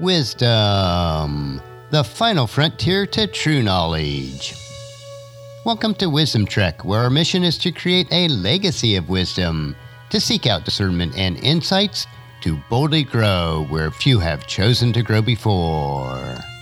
Wisdom, the final frontier to true knowledge. Welcome to Wisdom Trek, where our mission is to create a legacy of wisdom, to seek out discernment and insights, to boldly grow where few have chosen to grow before.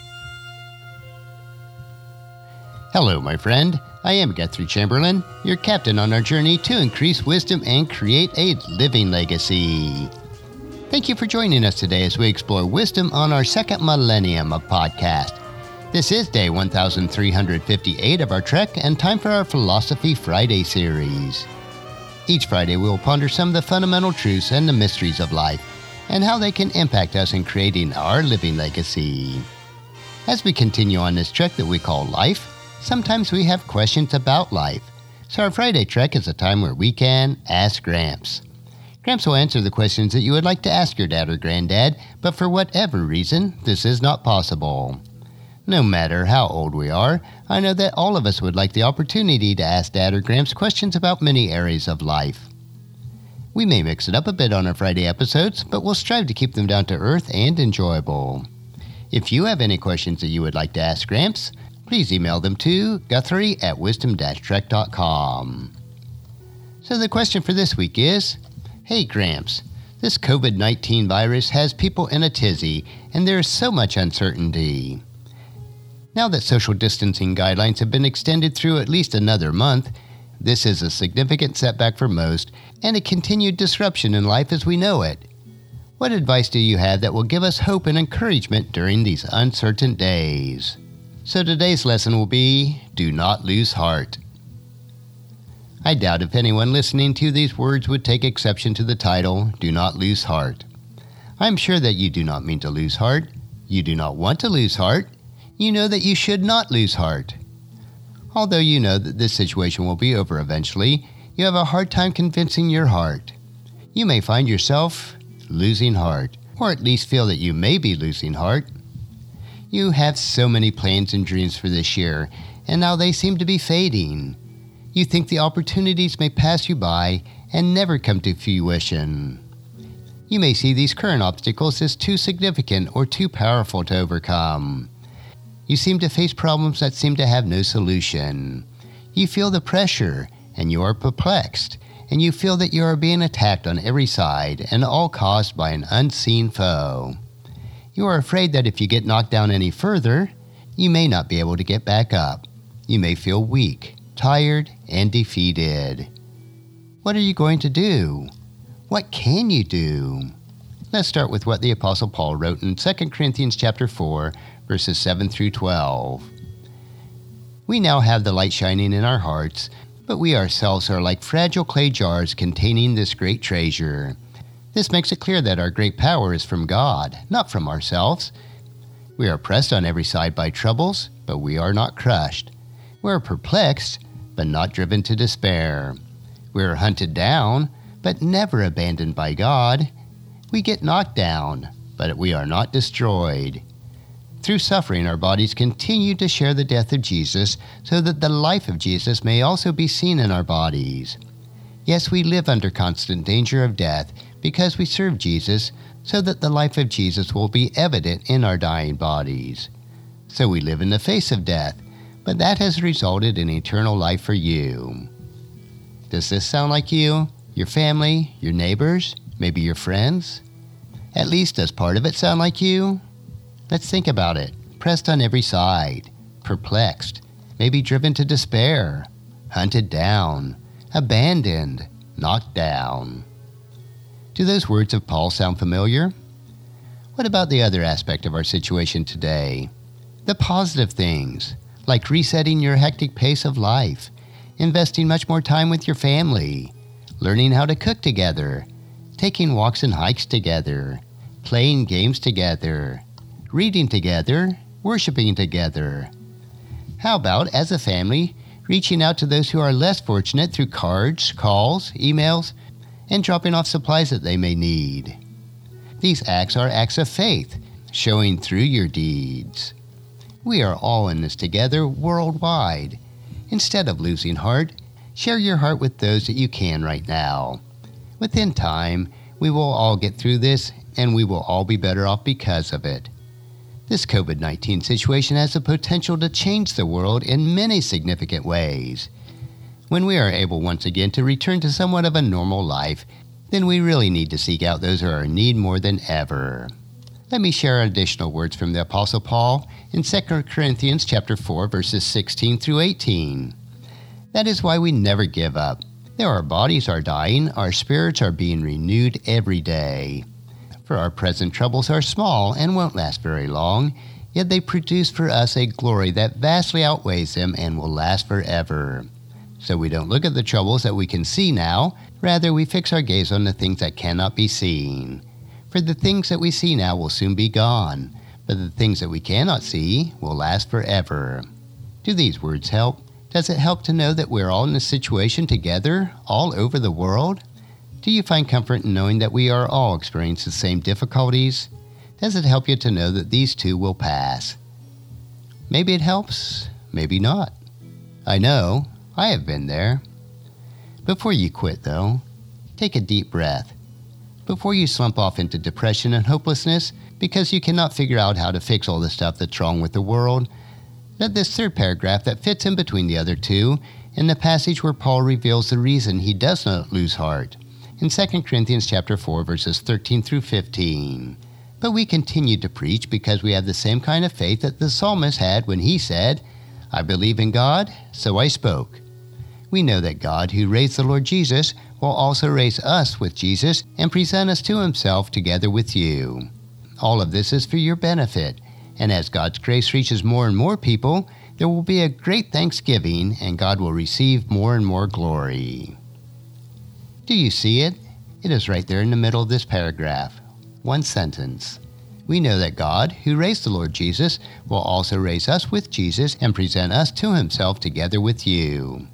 Hello, my friend. I am Guthrie Chamberlain, your captain on our journey to increase wisdom and create a living legacy. Thank you for joining us today as we explore wisdom on our second millennium of podcast. This is day 1358 of our trek and time for our Philosophy Friday series. Each Friday we will ponder some of the fundamental truths and the mysteries of life and how they can impact us in creating our living legacy. As we continue on this trek that we call life, sometimes we have questions about life. So our Friday trek is a time where we can ask Gramps. Gramps will answer the questions that you would like to ask your dad or granddad, but for whatever reason, this is not possible. No matter how old we are, I know that all of us would like the opportunity to ask Dad or Gramps questions about many areas of life. We may mix it up a bit on our Friday episodes, but we'll strive to keep them down to earth and enjoyable. If you have any questions that you would like to ask Gramps, please email them to guthrie@wisdom-trek.com. So the question for this week is, hey Gramps, this COVID-19 virus has people in a tizzy, and there is so much uncertainty. Now that social distancing guidelines have been extended through at least another month, this is a significant setback for most and a continued disruption in life as we know it. What advice do you have that will give us hope and encouragement during these uncertain days? So today's lesson will be, do not lose heart. I doubt if anyone listening to these words would take exception to the title, Do Not Lose Heart. I'm sure that you do not mean to lose heart. You do not want to lose heart. You know that you should not lose heart. Although you know that this situation will be over eventually, you have a hard time convincing your heart. You may find yourself losing heart, or at least feel that you may be losing heart. You have so many plans and dreams for this year, and now they seem to be fading. You think the opportunities may pass you by and never come to fruition. You may see these current obstacles as too significant or too powerful to overcome. You seem to face problems that seem to have no solution. You feel the pressure, and you are perplexed, and you feel that you are being attacked on every side, and all caused by an unseen foe. You are afraid that if you get knocked down any further, you may not be able to get back up. You may feel weak, tired, and defeated. What are you going to do? What can you do? Let's start with what the Apostle Paul wrote in 2 Corinthians chapter 4, verses 7 through 12. We now have the light shining in our hearts, but we ourselves are like fragile clay jars containing this great treasure. This makes it clear that our great power is from God, not from ourselves. We are pressed on every side by troubles, but we are not crushed. We are perplexed, but not driven to despair. We are hunted down, but never abandoned by God. We get knocked down, but we are not destroyed. Through suffering, our bodies continue to share the death of Jesus so that the life of Jesus may also be seen in our bodies. Yes, we live under constant danger of death because we serve Jesus so that the life of Jesus will be evident in our dying bodies. So we live in the face of death, but that has resulted in eternal life for you. Does this sound like you, your family, your neighbors, maybe your friends? At least does part of it sound like you? Let's think about it. Pressed on every side, perplexed, maybe driven to despair, hunted down, abandoned, knocked down. Do those words of Paul sound familiar? What about the other aspect of our situation today? The positive things, like resetting your hectic pace of life, investing much more time with your family, learning how to cook together, taking walks and hikes together, playing games together, reading together, worshiping together. How about, as a family, reaching out to those who are less fortunate through cards, calls, emails, and dropping off supplies that they may need? These acts are acts of faith, showing through your deeds. We are all in this together worldwide. Instead of losing heart, share your heart with those that you can right now. Within time, we will all get through this, and we will all be better off because of it. This COVID-19 situation has the potential to change the world in many significant ways. When we are able once again to return to somewhat of a normal life, then we really need to seek out those who are in need more than ever. Let me share additional words from the Apostle Paul in 2 Corinthians chapter 4, verses 16 through 18. That is why we never give up. Though our bodies are dying, our spirits are being renewed every day. For our present troubles are small and won't last very long, yet they produce for us a glory that vastly outweighs them and will last forever. So we don't look at the troubles that we can see now, rather we fix our gaze on the things that cannot be seen. For the things that we see now will soon be gone, but the things that we cannot see will last forever. Do these words help? Does it help to know that we're all in this situation together, all over the world? Do you find comfort in knowing that we are all experiencing the same difficulties? Does it help you to know that these too will pass? Maybe it helps, maybe not. I know, I have been there. Before you quit, though, take a deep breath. Before you slump off into depression and hopelessness because you cannot figure out how to fix all the stuff that's wrong with the world, let this third paragraph that fits in between the other two in the passage where Paul reveals the reason he does not lose heart. In 2 Corinthians chapter 4, verses 13 through 15. But we continue to preach because we have the same kind of faith that the psalmist had when he said, I believe in God, so I spoke. We know that God, who raised the Lord Jesus, will also raise us with Jesus and present us to himself together with you. All of this is for your benefit, and as God's grace reaches more and more people, there will be a great thanksgiving, and God will receive more and more glory. Do you see it? It is right there in the middle of this paragraph. One sentence. We know that God, who raised the Lord Jesus, will also raise us with Jesus and present us to himself together with you.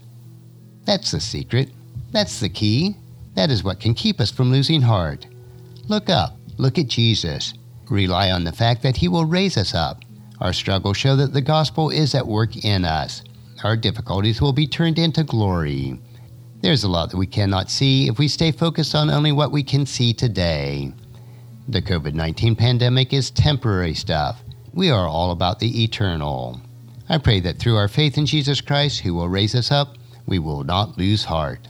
That's the secret. That's the key. That is what can keep us from losing heart. Look up. Look at Jesus. Rely on the fact that he will raise us up. Our struggles show that the gospel is at work in us. Our difficulties will be turned into glory. There's a lot that we cannot see if we stay focused on only what we can see today. The COVID-19 pandemic is temporary stuff. We are all about the eternal. I pray that through our faith in Jesus Christ, who will raise us up, we will not lose heart.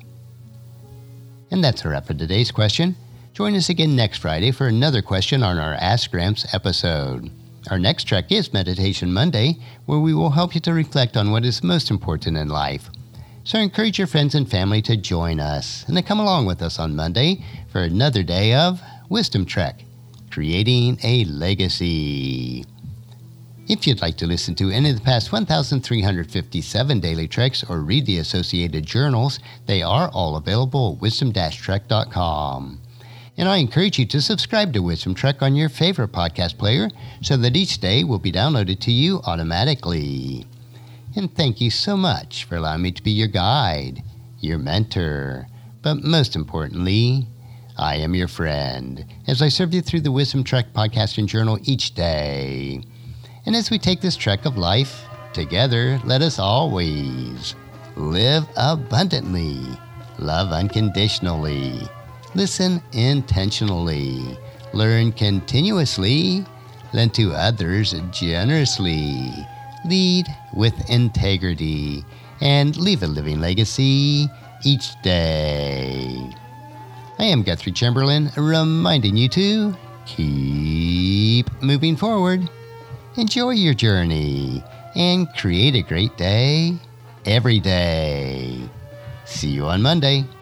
And that's a wrap for today's question. Join us again next Friday for another question on our Ask Gramps episode. Our next trek is Meditation Monday, where we will help you to reflect on what is most important in life. So encourage your friends and family to join us and to come along with us on Monday for another day of Wisdom Trek, Creating a Legacy. If you'd like to listen to any of the past 1,357 daily treks or read the associated journals, they are all available at wisdom-trek.com. And I encourage you to subscribe to Wisdom Trek on your favorite podcast player so that each day will be downloaded to you automatically. And thank you so much for allowing me to be your guide, your mentor, but most importantly, I am your friend as I serve you through the Wisdom Trek podcast and journal each day. And as we take this trek of life together, let us always live abundantly, love unconditionally, listen intentionally, learn continuously, lend to others generously, lead with integrity, and leave a living legacy each day. I am Guthrie Chamberlain, reminding you to keep moving forward, enjoy your journey, and create a great day every day. See you on Monday.